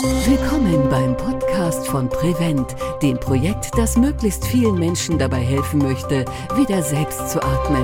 Willkommen beim Podcast von Prevent, dem Projekt, das möglichst vielen Menschen dabei helfen möchte, wieder selbst zu atmen.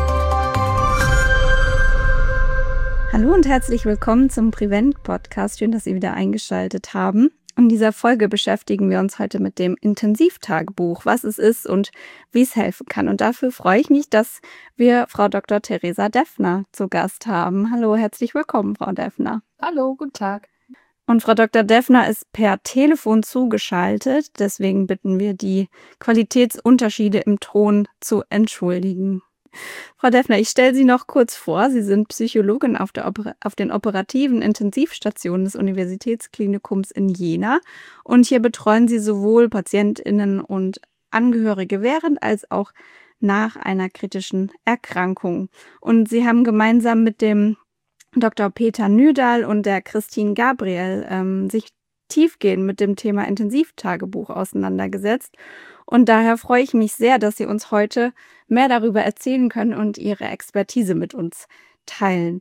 Hallo und herzlich willkommen zum Prevent-Podcast. Schön, dass Sie wieder eingeschaltet haben. In dieser Folge beschäftigen wir uns heute mit dem Intensivtagebuch, was es ist und wie es helfen kann. Und dafür freue ich mich, dass wir Frau Dr. Theresa Deffner zu Gast haben. Hallo, herzlich willkommen, Frau Deffner. Hallo, guten Tag. Und Frau Dr. Deffner ist per Telefon zugeschaltet. Deswegen bitten wir, die Qualitätsunterschiede im Ton zu entschuldigen. Frau Deffner, ich stelle Sie noch kurz vor. Sie sind Psychologin auf den operativen Intensivstationen des Universitätsklinikums in Jena. Und hier betreuen Sie sowohl PatientInnen und Angehörige während als auch nach einer kritischen Erkrankung. Und Sie haben gemeinsam mit dem Dr. Peter Nüdahl und der Christine Gabriel sich tiefgehend mit dem Thema Intensivtagebuch auseinandergesetzt. Und daher freue ich mich sehr, dass Sie uns heute mehr darüber erzählen können und Ihre Expertise mit uns teilen.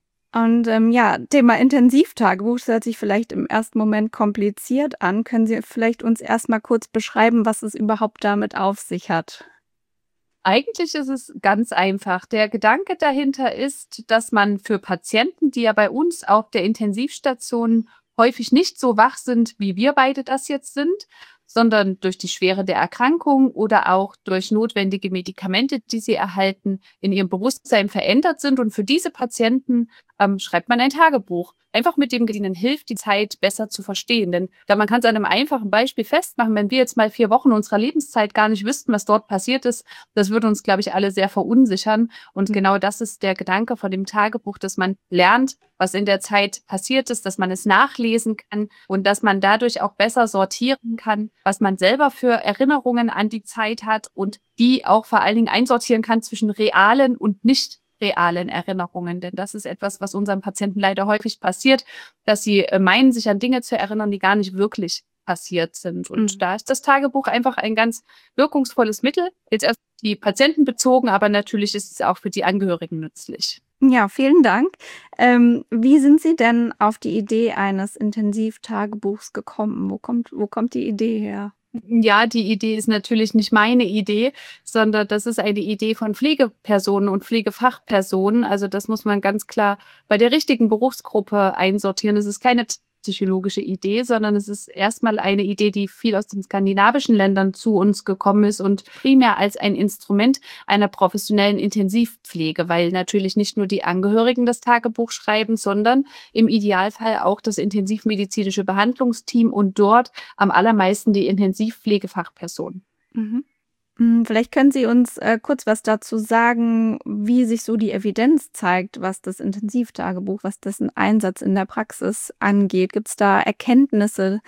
Und Thema Intensivtagebuch, das hört sich vielleicht im ersten Moment kompliziert an. Können Sie vielleicht uns erstmal kurz beschreiben, was es überhaupt damit auf sich hat? Eigentlich ist es ganz einfach. Der Gedanke dahinter ist, dass man für Patienten, die ja bei uns auf der Intensivstation häufig nicht so wach sind, wie wir beide das jetzt sind, sondern durch die Schwere der Erkrankung oder auch durch notwendige Medikamente, die sie erhalten, in ihrem Bewusstsein verändert sind. Und für diese Patienten schreibt man ein Tagebuch. Einfach mit dem ihnen hilft, die Zeit besser zu verstehen. Denn man kann es an einem einfachen Beispiel festmachen, wenn wir jetzt mal 4 Wochen unserer Lebenszeit gar nicht wüssten, was dort passiert ist, das würde uns, glaube ich, alle sehr verunsichern. Und genau das ist der Gedanke von dem Tagebuch, dass man lernt, was in der Zeit passiert ist, dass man es nachlesen kann und dass man dadurch auch besser sortieren kann, was man selber für Erinnerungen an die Zeit hat und die auch vor allen Dingen einsortieren kann zwischen realen und nicht realen Erinnerungen. Denn das ist etwas, was unseren Patienten leider häufig passiert, dass sie meinen, sich an Dinge zu erinnern, die gar nicht wirklich passiert sind. Und da ist das Tagebuch einfach ein ganz wirkungsvolles Mittel. Jetzt erst die Patienten bezogen, aber natürlich ist es auch für die Angehörigen nützlich. Ja, vielen Dank. Wie sind Sie denn auf die Idee eines Intensivtagebuchs gekommen? Wo kommt die Idee her? Ja, die Idee ist natürlich nicht meine Idee, sondern das ist eine Idee von Pflegepersonen und Pflegefachpersonen. Also das muss man ganz klar bei der richtigen Berufsgruppe einsortieren. Es ist keine psychologische Idee, sondern es ist erstmal eine Idee, die viel aus den skandinavischen Ländern zu uns gekommen ist und primär als ein Instrument einer professionellen Intensivpflege, weil natürlich nicht nur die Angehörigen das Tagebuch schreiben, sondern im Idealfall auch das intensivmedizinische Behandlungsteam und dort am allermeisten die Intensivpflegefachpersonen. Vielleicht können Sie uns kurz was dazu sagen, wie sich so die Evidenz zeigt, was das Intensivtagebuch, was dessen Einsatz in der Praxis angeht. Gibt es da Erkenntnisse,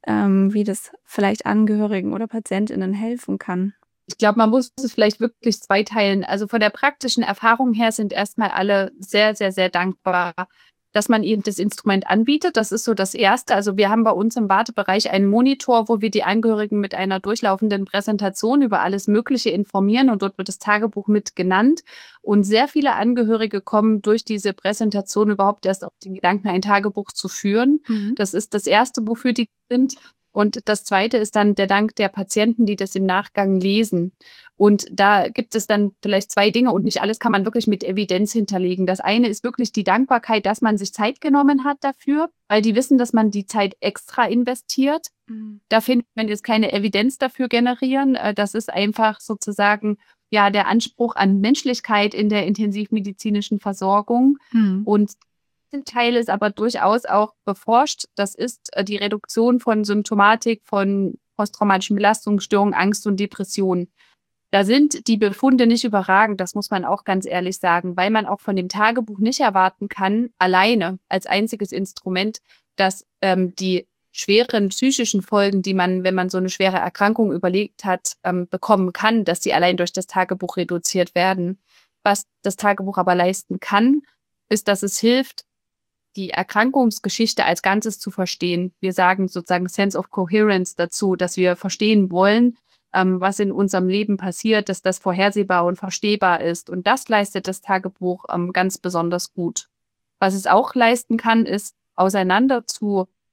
wie das vielleicht Angehörigen oder PatientInnen helfen kann? Ich glaube, man muss es vielleicht wirklich zweiteilen. Also von der praktischen Erfahrung her sind erstmal alle sehr, sehr, sehr dankbar, dass man ihnen das Instrument anbietet. Das ist so das Erste. Also wir haben bei uns im Wartebereich einen Monitor, wo wir die Angehörigen mit einer durchlaufenden Präsentation über alles Mögliche informieren und dort wird das Tagebuch mit genannt. Und sehr viele Angehörige kommen durch diese Präsentation überhaupt erst auf den Gedanken, ein Tagebuch zu führen. Das ist das Erste, wofür die sind. Und das Zweite ist dann der Dank der Patienten, die das im Nachgang lesen. Und da gibt es dann vielleicht 2 Dinge und nicht alles kann man wirklich mit Evidenz hinterlegen. Das eine ist wirklich die Dankbarkeit, dass man sich Zeit genommen hat dafür, weil die wissen, dass man die Zeit extra investiert. Da findet man jetzt keine Evidenz dafür generieren. Das ist einfach sozusagen ja der Anspruch an Menschlichkeit in der intensivmedizinischen Versorgung. Und Teil ist aber durchaus auch beforscht. Das ist die Reduktion von Symptomatik von posttraumatischen Belastungsstörungen, Angst und Depression. Da sind die Befunde nicht überragend, das muss man auch ganz ehrlich sagen, weil man auch von dem Tagebuch nicht erwarten kann, alleine als einziges Instrument, dass die schweren psychischen Folgen, die man, wenn man so eine schwere Erkrankung überlegt hat, bekommen kann, dass die allein durch das Tagebuch reduziert werden. Was das Tagebuch aber leisten kann, ist, dass es hilft, die Erkrankungsgeschichte als Ganzes zu verstehen. Wir sagen sozusagen Sense of Coherence dazu, dass wir verstehen wollen, was in unserem Leben passiert, dass das vorhersehbar und verstehbar ist. Und das leistet das Tagebuch ganz besonders gut. Was es auch leisten kann, ist, auseinander zu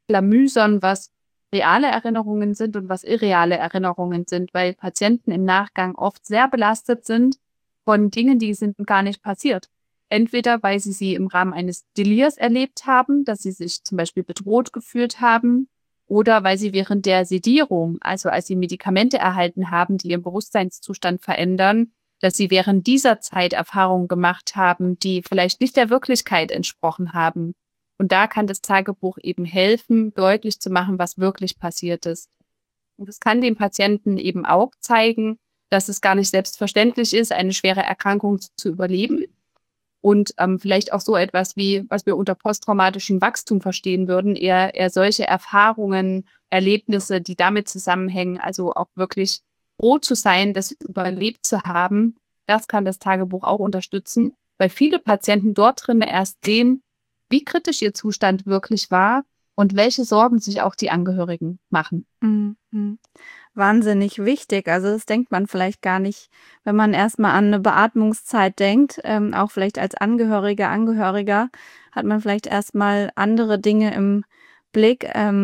auseinanderklamüsern, was reale Erinnerungen sind und was irreale Erinnerungen sind, weil Patienten im Nachgang oft sehr belastet sind von Dingen, die sind gar nicht passiert. Entweder, weil sie im Rahmen eines Delirs erlebt haben, dass sie sich zum Beispiel bedroht gefühlt haben, oder weil sie während der Sedierung, also als sie Medikamente erhalten haben, die ihren Bewusstseinszustand verändern, dass sie während dieser Zeit Erfahrungen gemacht haben, die vielleicht nicht der Wirklichkeit entsprochen haben. Und da kann das Tagebuch eben helfen, deutlich zu machen, was wirklich passiert ist. Und es kann dem Patienten eben auch zeigen, dass es gar nicht selbstverständlich ist, eine schwere Erkrankung zu überleben. Und vielleicht auch so etwas wie, was wir unter posttraumatischem Wachstum verstehen würden, eher solche Erfahrungen, Erlebnisse, die damit zusammenhängen, also auch wirklich froh zu sein, das überlebt zu haben, das kann das Tagebuch auch unterstützen, weil viele Patienten dort drin erst sehen, wie kritisch ihr Zustand wirklich war und welche Sorgen sich auch die Angehörigen machen. Mhm. Wahnsinnig wichtig. Also das denkt man vielleicht gar nicht, wenn man erstmal an eine Beatmungszeit denkt. Auch vielleicht als Angehöriger hat man vielleicht erstmal andere Dinge im Blick.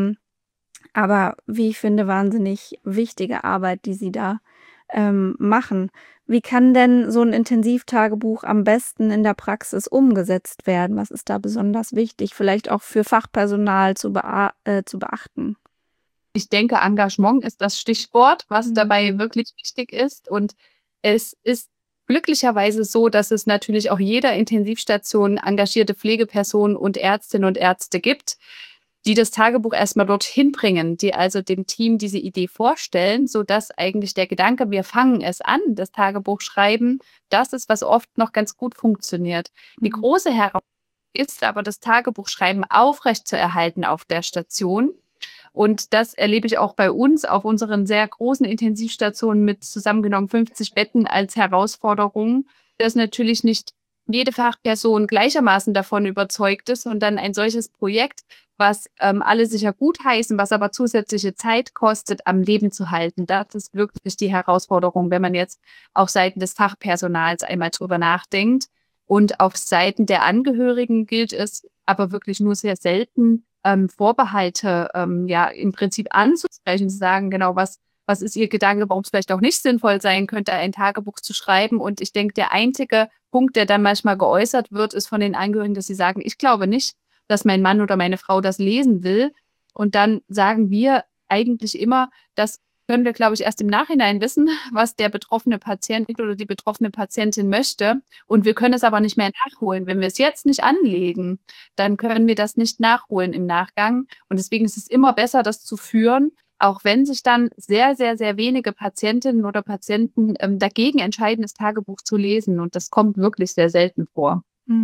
Aber wie ich finde, wahnsinnig wichtige Arbeit, die Sie da machen. Wie kann denn so ein Intensivtagebuch am besten in der Praxis umgesetzt werden? Was ist da besonders wichtig, vielleicht auch für Fachpersonal zu beachten? Ich denke, Engagement ist das Stichwort, was dabei wirklich wichtig ist. Und es ist glücklicherweise so, dass es natürlich auch jeder Intensivstation engagierte Pflegepersonen und Ärztinnen und Ärzte gibt, die das Tagebuch erstmal dorthin bringen, die also dem Team diese Idee vorstellen, sodass eigentlich der Gedanke, wir fangen es an, das Tagebuch schreiben, das ist, was oft noch ganz gut funktioniert. Die große Herausforderung ist aber, das Tagebuchschreiben aufrechtzuerhalten auf der Station. Und das erlebe ich auch bei uns auf unseren sehr großen Intensivstationen mit zusammengenommen 50 Betten als Herausforderung, dass natürlich nicht jede Fachperson gleichermaßen davon überzeugt ist und dann ein solches Projekt, was alle sicher gutheißen, was aber zusätzliche Zeit kostet, am Leben zu halten. Das ist wirklich die Herausforderung, wenn man jetzt auf Seiten des Fachpersonals einmal drüber nachdenkt. Und auf Seiten der Angehörigen gilt es aber wirklich nur sehr selten, Vorbehalte im Prinzip anzusprechen, zu sagen, genau, was ist Ihr Gedanke, warum es vielleicht auch nicht sinnvoll sein könnte, ein Tagebuch zu schreiben. Und ich denke, der einzige Punkt, der dann manchmal geäußert wird, ist von den Angehörigen, dass sie sagen, ich glaube nicht, dass mein Mann oder meine Frau das lesen will. Und dann sagen wir eigentlich immer, das können wir, glaube ich, erst im Nachhinein wissen, was der betroffene Patient oder die betroffene Patientin möchte. Und wir können es aber nicht mehr nachholen. Wenn wir es jetzt nicht anlegen, dann können wir das nicht nachholen im Nachgang. Und deswegen ist es immer besser, das zu führen, auch wenn sich dann sehr, sehr, sehr wenige Patientinnen oder Patienten dagegen entscheiden, das Tagebuch zu lesen. Und das kommt wirklich sehr selten vor.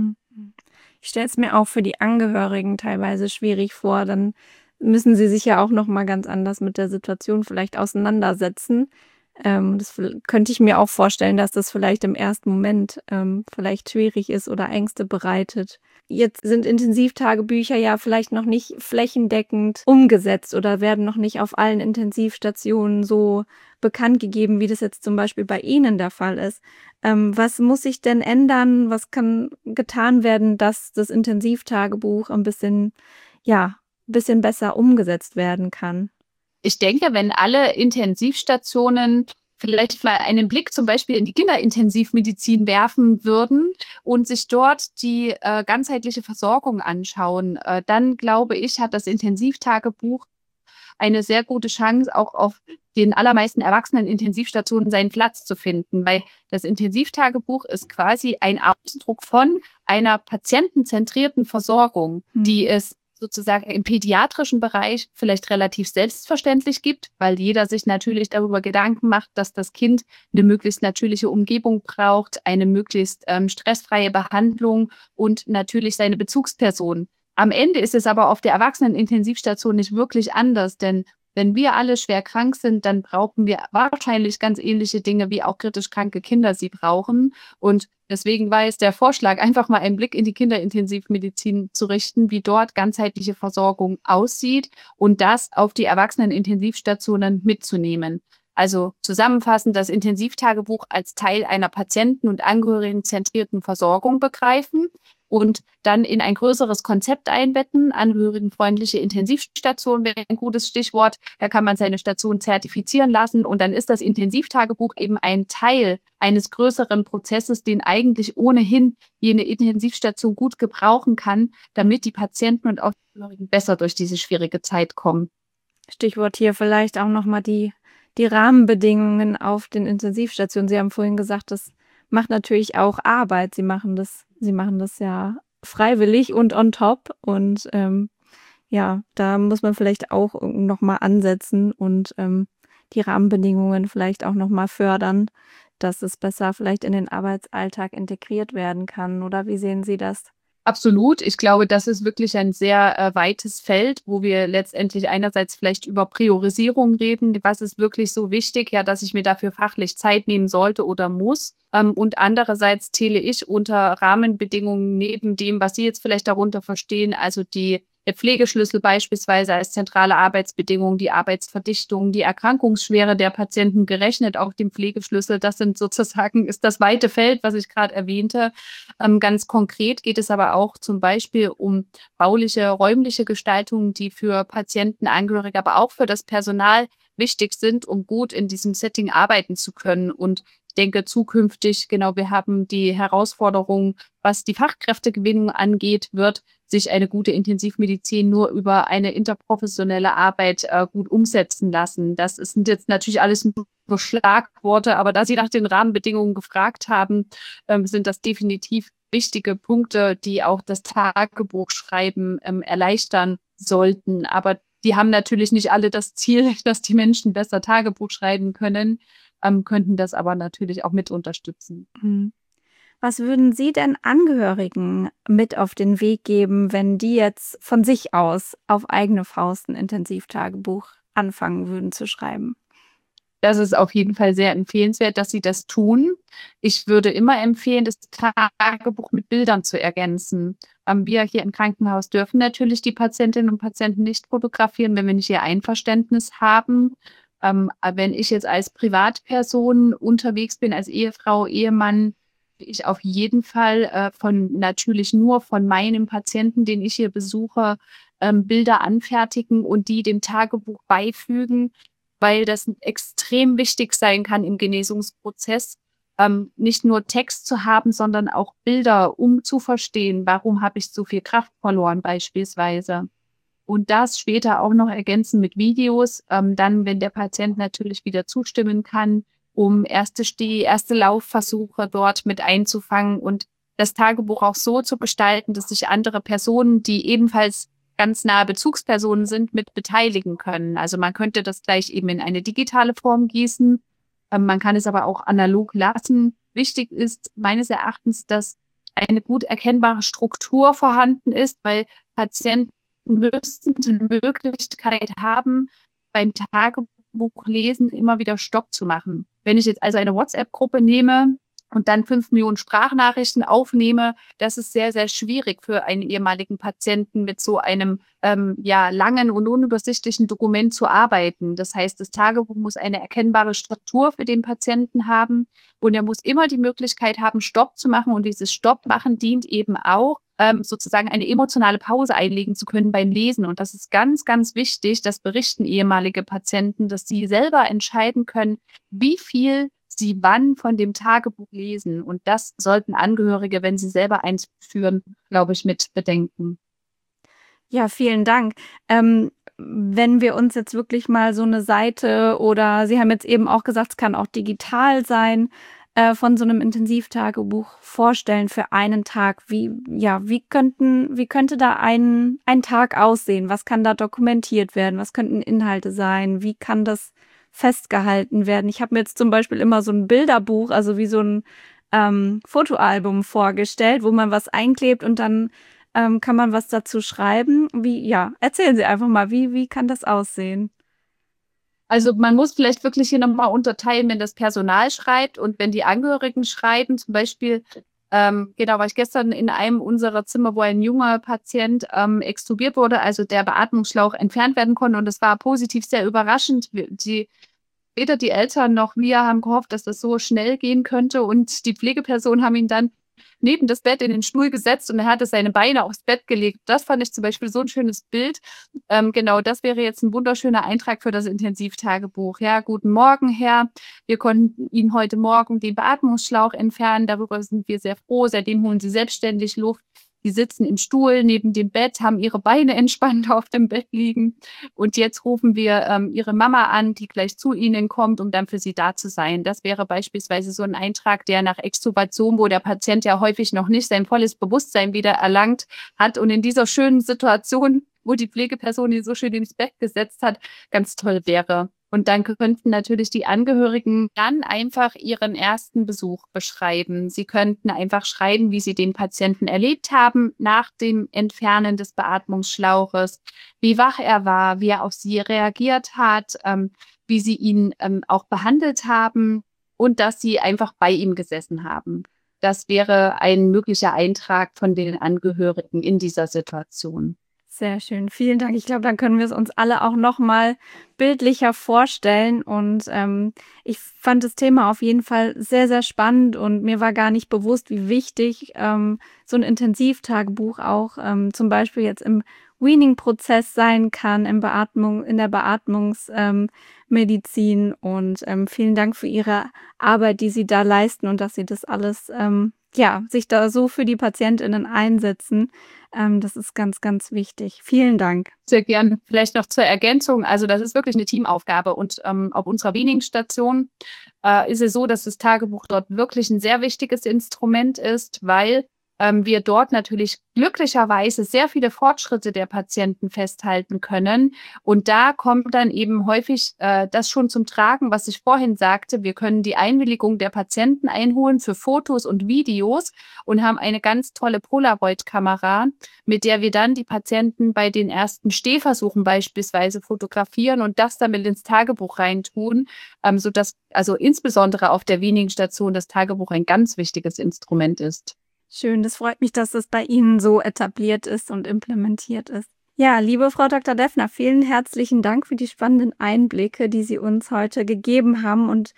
Ich stelle es mir auch für die Angehörigen teilweise schwierig vor. Dann müssen sie sich ja auch noch mal ganz anders mit der Situation vielleicht auseinandersetzen. Das könnte ich mir auch vorstellen, dass das vielleicht im ersten Moment vielleicht schwierig ist oder Ängste bereitet. Jetzt sind Intensivtagebücher ja vielleicht noch nicht flächendeckend umgesetzt oder werden noch nicht auf allen Intensivstationen so bekannt gegeben, wie das jetzt zum Beispiel bei Ihnen der Fall ist. Was muss sich denn ändern? Was kann getan werden, dass das Intensivtagebuch ein bisschen besser umgesetzt werden kann? Ich denke, wenn alle Intensivstationen vielleicht mal einen Blick zum Beispiel in die Kinderintensivmedizin werfen würden und sich dort die ganzheitliche Versorgung anschauen, dann glaube ich, hat das Intensivtagebuch eine sehr gute Chance, auch auf den allermeisten erwachsenen Intensivstationen seinen Platz zu finden, weil das Intensivtagebuch ist quasi ein Ausdruck von einer patientenzentrierten Versorgung, die es sozusagen im pädiatrischen Bereich vielleicht relativ selbstverständlich gibt, weil jeder sich natürlich darüber Gedanken macht, dass das Kind eine möglichst natürliche Umgebung braucht, eine möglichst stressfreie Behandlung und natürlich seine Bezugsperson. Am Ende ist es aber auf der Erwachsenenintensivstation nicht wirklich anders, denn wenn wir alle schwer krank sind, dann brauchen wir wahrscheinlich ganz ähnliche Dinge, wie auch kritisch kranke Kinder sie brauchen. Und deswegen war es der Vorschlag, einfach mal einen Blick in die Kinderintensivmedizin zu richten, wie dort ganzheitliche Versorgung aussieht und das auf die Erwachsenenintensivstationen mitzunehmen. Also zusammenfassend das Intensivtagebuch als Teil einer patienten- und angehörigenzentrierten Versorgung begreifen und dann in ein größeres Konzept einbetten. Angehörigenfreundliche Intensivstation wäre ein gutes Stichwort. Da kann man seine Station zertifizieren lassen und dann ist das Intensivtagebuch eben ein Teil eines größeren Prozesses, den eigentlich ohnehin jene Intensivstation gut gebrauchen kann, damit die Patienten und auch die Angehörigen besser durch diese schwierige Zeit kommen. Stichwort hier vielleicht auch nochmal die Rahmenbedingungen auf den Intensivstationen. Sie haben vorhin gesagt, das macht natürlich auch Arbeit. Sie machen das ja freiwillig und on top. Und ja, da muss man vielleicht auch nochmal ansetzen und die Rahmenbedingungen vielleicht auch nochmal fördern, dass es besser vielleicht in den Arbeitsalltag integriert werden kann. Oder wie sehen Sie das? Absolut. Ich glaube, das ist wirklich ein sehr weites Feld, wo wir letztendlich einerseits vielleicht über Priorisierung reden. Was ist wirklich so wichtig, ja, dass ich mir dafür fachlich Zeit nehmen sollte oder muss. Und andererseits zähle ich unter Rahmenbedingungen neben dem, was Sie jetzt vielleicht darunter verstehen, also der Pflegeschlüssel beispielsweise als zentrale Arbeitsbedingung, die Arbeitsverdichtung, die Erkrankungsschwere der Patienten gerechnet auf dem Pflegeschlüssel. Das sind sozusagen, ist das weite Feld, was ich gerade erwähnte. Ganz konkret geht es aber auch zum Beispiel um bauliche, räumliche Gestaltungen, die für Patienten, Angehörige, aber auch für das Personal wichtig sind, um gut in diesem Setting arbeiten zu können. Und ich denke zukünftig, genau, wir haben die Herausforderung, was die Fachkräftegewinnung angeht, wird sich eine gute Intensivmedizin nur über eine interprofessionelle Arbeit gut umsetzen lassen. Das sind jetzt natürlich alles nur Schlagworte, aber da Sie nach den Rahmenbedingungen gefragt haben, sind das definitiv wichtige Punkte, die auch das Tagebuchschreiben erleichtern sollten. Aber die haben natürlich nicht alle das Ziel, dass die Menschen besser Tagebuch schreiben können, könnten das aber natürlich auch mit unterstützen. Was würden Sie denn Angehörigen mit auf den Weg geben, wenn die jetzt von sich aus auf eigene Faust ein Intensivtagebuch anfangen würden zu schreiben? Das ist auf jeden Fall sehr empfehlenswert, dass Sie das tun. Ich würde immer empfehlen, das Tagebuch mit Bildern zu ergänzen. Wir hier im Krankenhaus dürfen natürlich die Patientinnen und Patienten nicht fotografieren, wenn wir nicht ihr Einverständnis haben. Wenn ich jetzt als Privatperson unterwegs bin, als Ehefrau, Ehemann, ich auf jeden Fall natürlich nur von meinem Patienten, den ich hier besuche, Bilder anfertigen und die dem Tagebuch beifügen, weil das extrem wichtig sein kann im Genesungsprozess, nicht nur Text zu haben, sondern auch Bilder, um zu verstehen, warum habe ich so viel Kraft verloren beispielsweise. Und das später auch noch ergänzen mit Videos, dann, wenn der Patient natürlich wieder zustimmen kann, um erste Laufversuche dort mit einzufangen und das Tagebuch auch so zu gestalten, dass sich andere Personen, die ebenfalls ganz nahe Bezugspersonen sind, mit beteiligen können. Also man könnte das gleich eben in eine digitale Form gießen. Man kann es aber auch analog lassen. Wichtig ist meines Erachtens, dass eine gut erkennbare Struktur vorhanden ist, weil Patienten müssen die Möglichkeit haben, beim Tagebuchlesen immer wieder Stopp zu machen. Wenn ich jetzt also eine WhatsApp-Gruppe nehme und dann 5 Millionen Sprachnachrichten aufnehme, das ist sehr, sehr schwierig für einen ehemaligen Patienten mit so einem langen und unübersichtlichen Dokument zu arbeiten. Das heißt, das Tagebuch muss eine erkennbare Struktur für den Patienten haben und er muss immer die Möglichkeit haben, Stopp zu machen und dieses Stopp machen dient eben auch, sozusagen eine emotionale Pause einlegen zu können beim Lesen. Und das ist ganz, ganz wichtig, das berichten ehemalige Patienten, dass sie selber entscheiden können, wie viel sie wann von dem Tagebuch lesen. Und das sollten Angehörige, wenn sie selber eins führen, glaube ich, mit bedenken. Ja, vielen Dank. Wenn wir uns jetzt wirklich mal so eine Seite oder Sie haben jetzt eben auch gesagt, es kann auch digital sein, von so einem Intensivtagebuch vorstellen für einen Tag. Wie könnte da ein Tag aussehen? Was kann da dokumentiert werden? Was könnten Inhalte sein? Wie kann das festgehalten werden? Ich habe mir jetzt zum Beispiel immer so ein Bilderbuch, also wie so ein Fotoalbum vorgestellt, wo man was einklebt und dann kann man was dazu schreiben. Erzählen Sie einfach mal, wie kann das aussehen? Also man muss vielleicht wirklich hier nochmal unterteilen, wenn das Personal schreibt und wenn die Angehörigen schreiben. Zum Beispiel, war ich gestern in einem unserer Zimmer, wo ein junger Patient extubiert wurde, also der Beatmungsschlauch entfernt werden konnte. Und das war positiv sehr überraschend. Weder die Eltern noch wir haben gehofft, dass das so schnell gehen könnte. Und die Pflegepersonen haben ihn dann neben das Bett in den Stuhl gesetzt und er hatte seine Beine aufs Bett gelegt. Das fand ich zum Beispiel so ein schönes Bild. Genau, das wäre jetzt ein wunderschöner Eintrag für das Intensivtagebuch. Ja, guten Morgen, Herr. Wir konnten Ihnen heute Morgen den Beatmungsschlauch entfernen. Darüber sind wir sehr froh. Seitdem holen Sie selbstständig Luft. Die sitzen im Stuhl neben dem Bett, haben ihre Beine entspannt auf dem Bett liegen. Und jetzt rufen wir ihre Mama an, die gleich zu Ihnen kommt, um dann für sie da zu sein. Das wäre beispielsweise so ein Eintrag, der nach Extubation, wo der Patient ja häufig noch nicht sein volles Bewusstsein wieder erlangt hat und in dieser schönen Situation, wo die Pflegeperson ihn so schön ins Bett gesetzt hat, ganz toll wäre. Und dann könnten natürlich die Angehörigen dann einfach ihren ersten Besuch beschreiben. Sie könnten einfach schreiben, wie sie den Patienten erlebt haben nach dem Entfernen des Beatmungsschlauches, wie wach er war, wie er auf sie reagiert hat, wie sie ihn auch behandelt haben und dass sie einfach bei ihm gesessen haben. Das wäre ein möglicher Eintrag von den Angehörigen in dieser Situation. Sehr schön, vielen Dank. Ich glaube, dann können wir es uns alle auch noch mal bildlicher vorstellen. Und ich fand das Thema auf jeden Fall sehr, sehr spannend und mir war gar nicht bewusst, wie wichtig so ein Intensivtagebuch auch zum Beispiel jetzt im Weaning-Prozess sein kann, in der Beatmungsmedizin. Und vielen Dank für Ihre Arbeit, die Sie da leisten und dass Sie das alles sich da so für die PatientInnen einsetzen. Das ist ganz, ganz wichtig. Vielen Dank. Sehr gerne. Vielleicht noch zur Ergänzung. Also das ist wirklich eine Teamaufgabe. Und auf unserer Weaning-Station ist es so, dass das Tagebuch dort wirklich ein sehr wichtiges Instrument ist, weil wir dort natürlich glücklicherweise sehr viele Fortschritte der Patienten festhalten können. Und da kommt dann eben häufig das schon zum Tragen, was ich vorhin sagte. Wir können die Einwilligung der Patienten einholen für Fotos und Videos und haben eine ganz tolle Polaroid-Kamera, mit der wir dann die Patienten bei den ersten Stehversuchen beispielsweise fotografieren und das dann mit ins Tagebuch reintun, sodass also insbesondere auf der Weaning-Station das Tagebuch ein ganz wichtiges Instrument ist. Schön, das freut mich, dass es bei Ihnen so etabliert ist und implementiert ist. Ja, liebe Frau Dr. Deffner, vielen herzlichen Dank für die spannenden Einblicke, die Sie uns heute gegeben haben und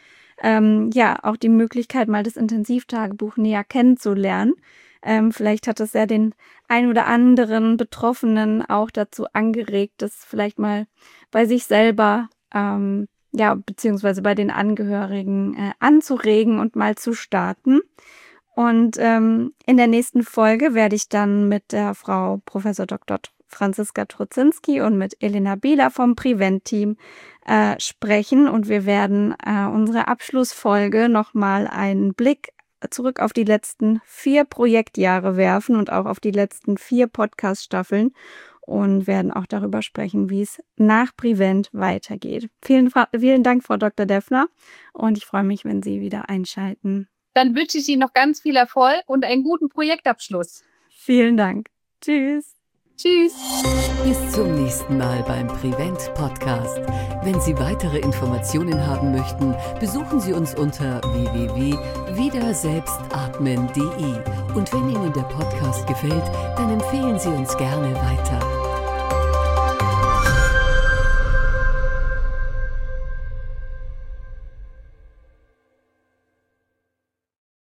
auch die Möglichkeit, mal das Intensivtagebuch näher kennenzulernen. Vielleicht hat es ja den ein oder anderen Betroffenen auch dazu angeregt, das vielleicht mal bei sich selber beziehungsweise bei den Angehörigen anzuregen und mal zu starten. Und in der nächsten Folge werde ich dann mit der Frau Prof. Dr. Franziska Trudzinski und mit Elena Bieler vom Prevent-Team sprechen. Und wir werden unsere Abschlussfolge nochmal einen Blick zurück auf die letzten 4 Projektjahre werfen und auch auf die letzten 4 Podcast-Staffeln und werden auch darüber sprechen, wie es nach Prevent weitergeht. Vielen Dank, Frau Dr. Deffner, und ich freue mich, wenn Sie wieder einschalten. Dann wünsche ich Ihnen noch ganz viel Erfolg und einen guten Projektabschluss. Vielen Dank. Tschüss. Tschüss. Bis zum nächsten Mal beim Prevent Podcast. Wenn Sie weitere Informationen haben möchten, besuchen Sie uns unter www.wiederselbstatmen.de. Und wenn Ihnen der Podcast gefällt, dann empfehlen Sie uns gerne weiter.